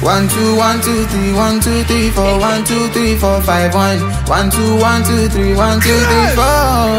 1 2 1 2 3 1 2 3 4 1 2 3 4 5 1 1 2 1 2 3 1 2 3 4.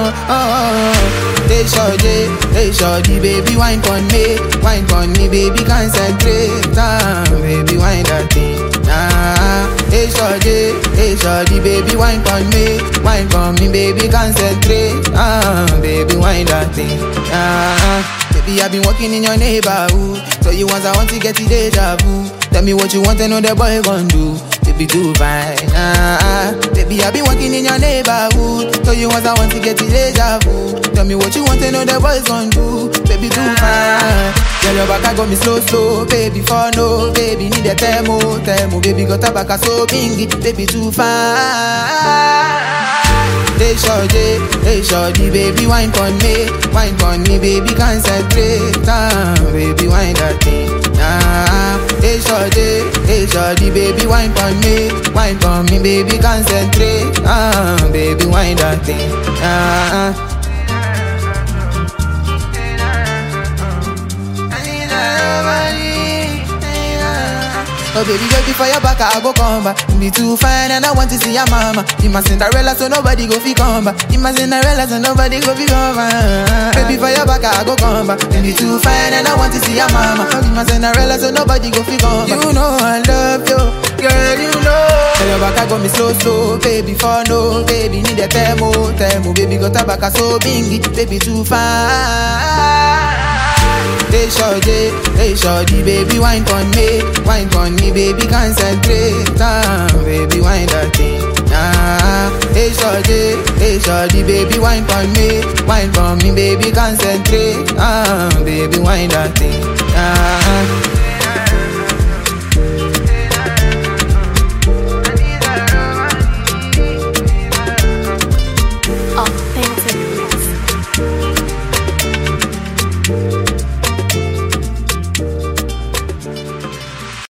Hey shorty, baby wine on me, baby concentrate, baby wine that thing. Hey shorty, baby wine on me, baby concentrate, baby wine that thing. Baby, I've been working in your neighborhood, so you want to get the deja vu. Tell me what you want to know the boy gon' do. Baby, do fine. Baby, I've been working in your neighborhood, so you want to get the deja vu. Tell me what you want to know the boys gon' do. Baby, do fine. Girl, your back got me slow, baby, for no. Baby, need a temo, baby, got a back so bingy. Baby, do fine. Hey shorty, baby, wine on me, baby, concentrate, baby, wine that thing. Hey shorty, baby, wine on me, baby, concentrate, baby, wine that thing. Oh baby, girl, before your back I go come back. Me too fine and I want to see your mama. You my Cinderella so nobody go fi come back. You my Cinderella so nobody go fi come back. Baby, for your back I go come back. Me too fine and I want to see your mama. You my Cinderella so nobody go fi come back. You know I love you, girl, you know. Tell your back I got me slow, baby, for no. Baby, need a temo, baby, got a back so bingy. Baby, too fine. Hey shorty, baby, wine on me, baby, concentrate, baby, wine that thing. Hey shorty, baby, wine on me, baby, concentrate, baby, wine that thing.